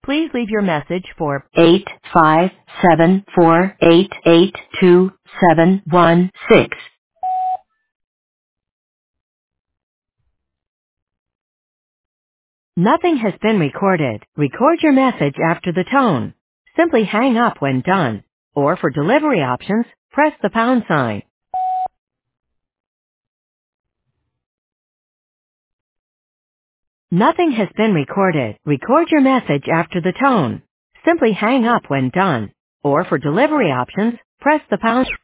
Please leave your message for 85748827716. Nothing has been recorded. Record your message after the tone. Simply hang up when done. Or for delivery options, press the pound sign. Nothing has been recorded. Record your message after the tone. Simply hang up when done. Or for delivery options, press the pound.